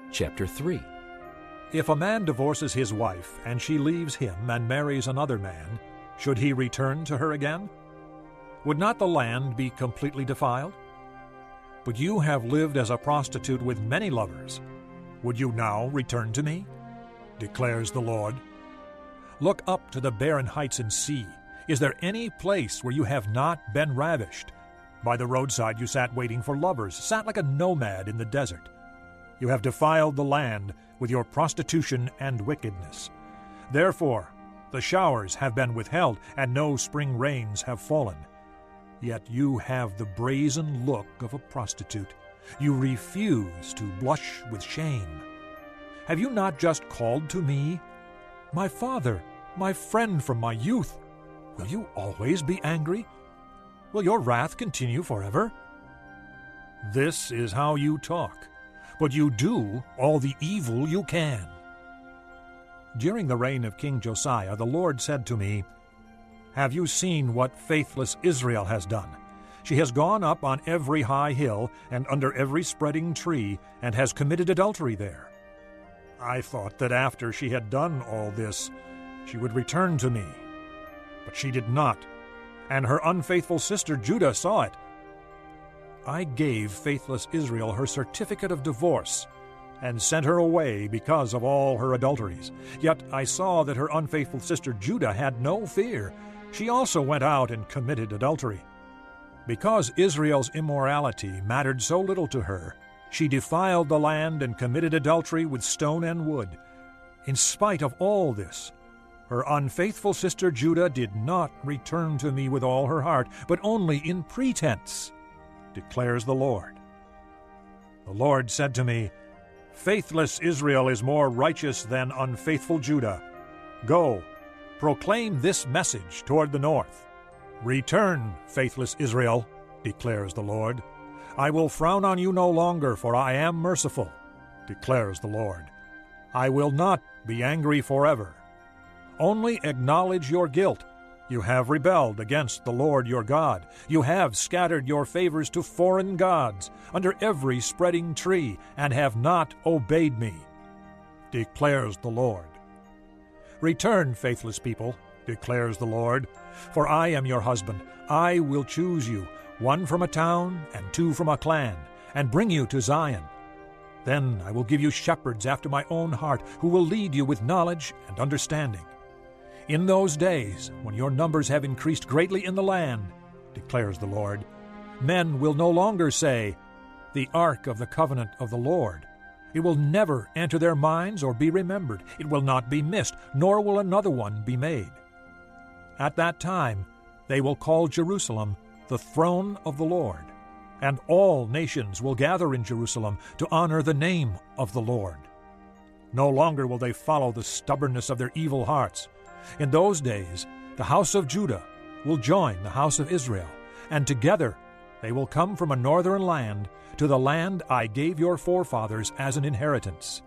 Chapter 3. If a man divorces his wife, and she leaves him and marries another man, should he return to her again? Would not the land be completely defiled? But you have lived as a prostitute with many lovers. Would you now return to me? Declares the Lord. Look up to the barren heights and see. Is there any place where you have not been ravished? By the roadside you sat waiting for lovers, sat like a nomad in the desert. You have defiled the land with your prostitution and wickedness. Therefore, the showers have been withheld, and no spring rains have fallen. Yet you have the brazen look of a prostitute. You refuse to blush with shame. Have you not just called to me, my father, my friend from my youth? Will you always be angry? Will your wrath continue forever? This is how you talk, but you do all the evil you can. During the reign of King Josiah, the Lord said to me, Have you seen what faithless Israel has done? She has gone up on every high hill and under every spreading tree, and has committed adultery there. I thought that after she had done all this, she would return to me. But she did not, and her unfaithful sister Judah saw it. I gave faithless Israel her certificate of divorce, and sent her away because of all her adulteries. Yet I saw that her unfaithful sister Judah had no fear. She also went out and committed adultery. Because Israel's immorality mattered so little to her, she defiled the land and committed adultery with stone and wood. In spite of all this, her unfaithful sister Judah did not return to me with all her heart, but only in pretense, declares the Lord. The Lord said to me, Faithless Israel is more righteous than unfaithful Judah. Go, proclaim this message toward the north. Return, faithless Israel, declares the Lord. I will frown on you no longer, for I am merciful, declares the Lord. I will not be angry forever. Only acknowledge your guilt. You have rebelled against the Lord your God. You have scattered your favors to foreign gods under every spreading tree, and have not obeyed me, declares the Lord. Return, faithless people, declares the Lord, for I am your husband. I will choose you, one from a town and two from a clan, and bring you to Zion. Then I will give you shepherds after my own heart, who will lead you with knowledge and understanding. In those days, when your numbers have increased greatly in the land, declares the Lord, men will no longer say, The ark of the covenant of the Lord. It will never enter their minds or be remembered. It will not be missed, nor will another one be made. At that time they will call Jerusalem the throne of the Lord, and all nations will gather in Jerusalem to honor the name of the Lord. No longer will they follow the stubbornness of their evil hearts. In those days the house of Judah will join the house of Israel, and together they will come from a northern land to the land I gave your forefathers as an inheritance.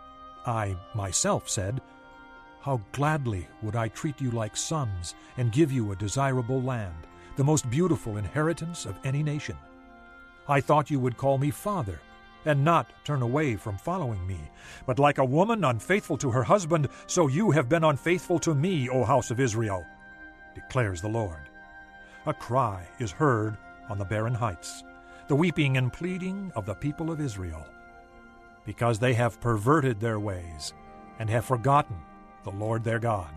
I myself said, How gladly would I treat you like sons and give you a desirable land, the most beautiful inheritance of any nation. I thought you would call me Father, and not turn away from following me. But like a woman unfaithful to her husband, so you have been unfaithful to me, O house of Israel, declares the Lord. A cry is heard on the barren heights, the weeping and pleading of the people of Israel, because they have perverted their ways and have forgotten the Lord their God.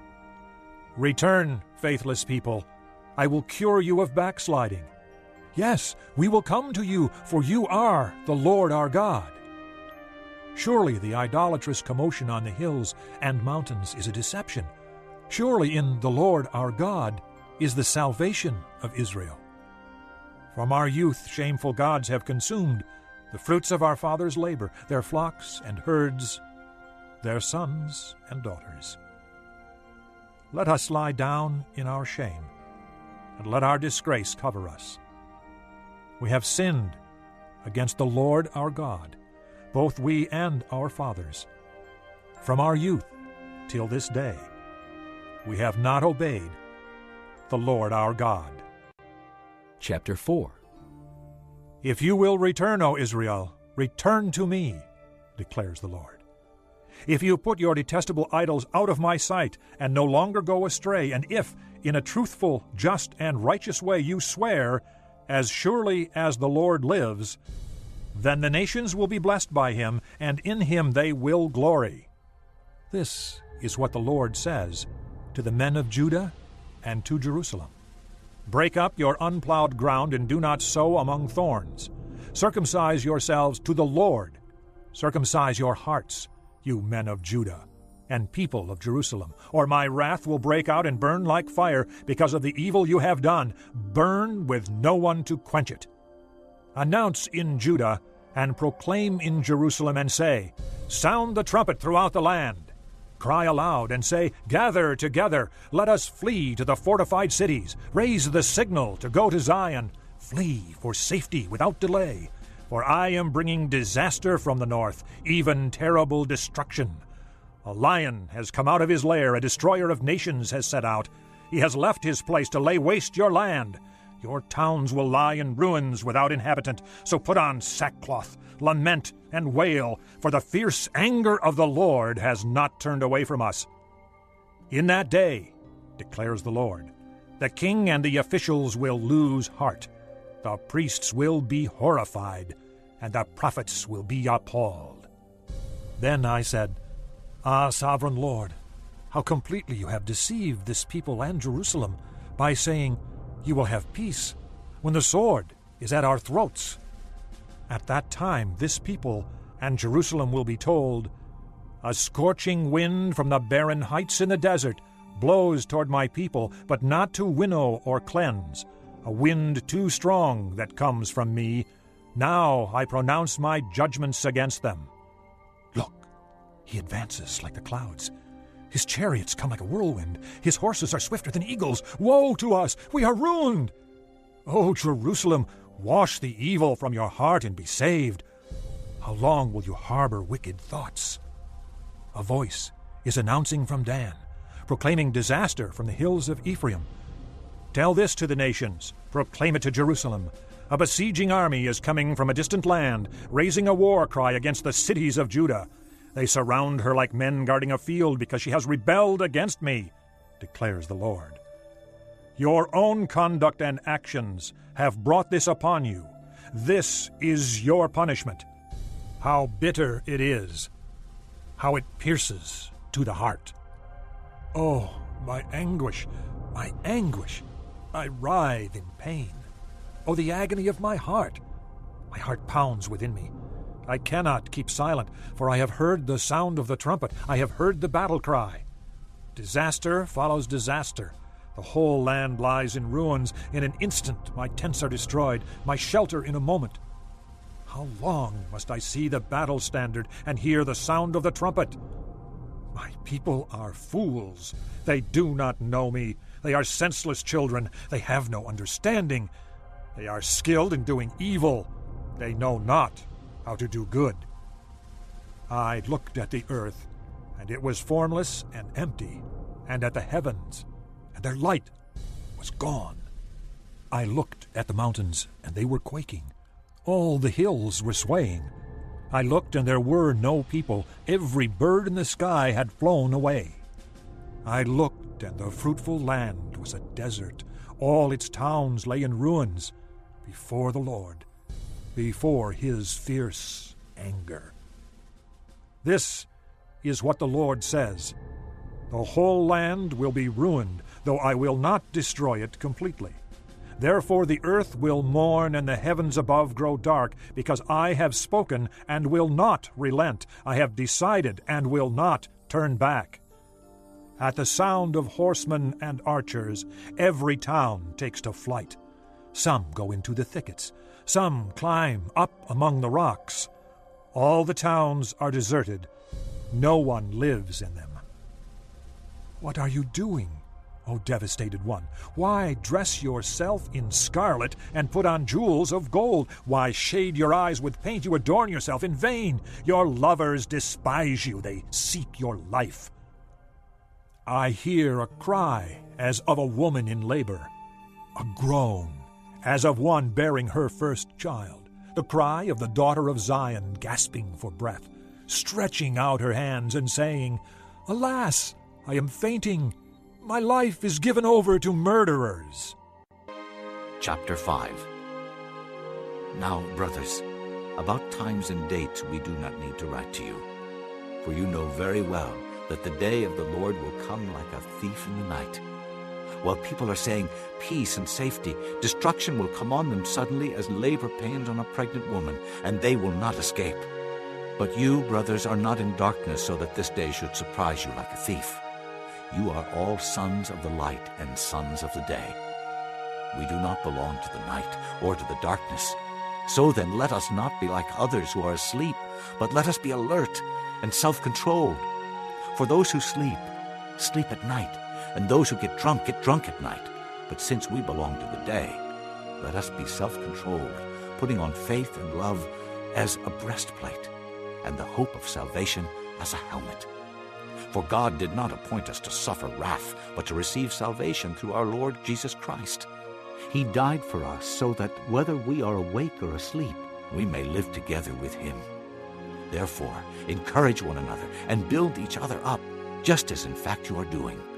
Return, faithless people. I will cure you of backsliding. Yes, we will come to you, for you are the Lord our God. Surely the idolatrous commotion on the hills and mountains is a deception. Surely in the Lord our God is the salvation of Israel. From our youth shameful gods have consumed the fruits of our fathers' labor, their flocks and herds, their sons and daughters. Let us lie down in our shame, and let our disgrace cover us. We have sinned against the Lord our God, both we and our fathers. From our youth till this day, we have not obeyed the Lord our God. Chapter 4. If you will return, O Israel, return to me. declares the Lord. If you put your detestable idols out of my sight, and no longer go astray, and if, in a truthful, just, and righteous way you swear, as surely as the Lord lives, then the nations will be blessed by him, and in him they will glory. This is what the Lord says to the men of Judah and to Jerusalem. Break up your unplowed ground, and do not sow among thorns. Circumcise yourselves to the Lord. Circumcise your hearts, you men of Judah and people of Jerusalem, or my wrath will break out and burn like fire because of the evil you have done, burn with no one to quench it. Announce in Judah and proclaim in Jerusalem, and say, sound the trumpet throughout the land. Cry aloud and say, gather together, let us flee to the fortified cities. Raise the signal to go to Zion. Flee for safety without delay. For I am bringing disaster from the north, even terrible destruction. A lion has come out of his lair, a destroyer of nations has set out. He has left his place to lay waste your land. Your towns will lie in ruins without inhabitant, so put on sackcloth, lament, and wail, for the fierce anger of the Lord has not turned away from us. In that day, declares the Lord, the king and the officials will lose heart. The priests will be horrified, and the prophets will be appalled. Then I said, Ah, sovereign Lord, how completely you have deceived this people and Jerusalem by saying, you will have peace, when the sword is at our throats. At that time this people and Jerusalem will be told, a scorching wind from the barren heights in the desert blows toward my people, but not to winnow or cleanse. A wind too strong that comes from me. Now I pronounce my judgments against them. Look, he advances like the clouds. His chariots come like a whirlwind. His horses are swifter than eagles. Woe to us! We are ruined! O Jerusalem, wash the evil from your heart and be saved. How long will you harbor wicked thoughts? A voice is announcing from Dan, proclaiming disaster from the hills of Ephraim. Tell this to the nations, proclaim it to Jerusalem. A besieging army is coming from a distant land, raising a war cry against the cities of Judah. They surround her like men guarding a field because she has rebelled against me, declares the Lord. Your own conduct and actions have brought this upon you. This is your punishment. How bitter it is, how it pierces to the heart. Oh, my anguish, my anguish. I writhe in pain. Oh, the agony of my heart. My heart pounds within me. I cannot keep silent, for I have heard the sound of the trumpet. I have heard the battle cry. Disaster follows disaster. The whole land lies in ruins. In an instant my tents are destroyed, my shelter in a moment. How long must I see the battle standard and hear the sound of the trumpet? My people are fools. They do not know me. They are senseless children. They have no understanding. They are skilled in doing evil. They know not how to do good. I looked at the earth, and it was formless and empty, and at the heavens, and their light was gone. I looked at the mountains, and they were quaking. All the hills were swaying. I looked, and there were no people. Every bird in the sky had flown away. I looked, and the fruitful land was a desert. All its towns lay in ruins before the Lord, before his fierce anger. This is what the Lord says. The whole land will be ruined, though I will not destroy it completely. Therefore the earth will mourn and the heavens above grow dark, because I have spoken and will not relent. I have decided and will not turn back. At the sound of horsemen and archers, every town takes to flight. Some go into the thickets. Some climb up among the rocks. All the towns are deserted. No one lives in them. What are you doing, O devastated one? Why dress yourself in scarlet and put on jewels of gold? Why shade your eyes with paint? You adorn yourself in vain. Your lovers despise you. They seek your life. I hear a cry as of a woman in labor, a groan as of one bearing her first child, the cry of the daughter of Zion gasping for breath. stretching out her hands and saying, "Alas, I am fainting. My life is given over to murderers." Chapter 5. Now, brothers, about times and dates we do not need to write to you, for you know very well that the day of the Lord will come like a thief in the night. While people are saying peace and safety, destruction will come on them suddenly as labor pains on a pregnant woman, and they will not escape. But you, brothers, are not in darkness so that this day should surprise you like a thief. You are all sons of the light and sons of the day. We do not belong to the night or to the darkness. So then let us not be like others who are asleep, but let us be alert and self-controlled. For those who sleep, sleep at night, and those who get drunk at night. But since we belong to the day, let us be self-controlled, putting on faith and love as a breastplate, and the hope of salvation as a helmet. For God did not appoint us to suffer wrath, but to receive salvation through our Lord Jesus Christ. He died for us so that whether we are awake or asleep, we may live together with him. Therefore, encourage one another and build each other up, just as in fact you are doing.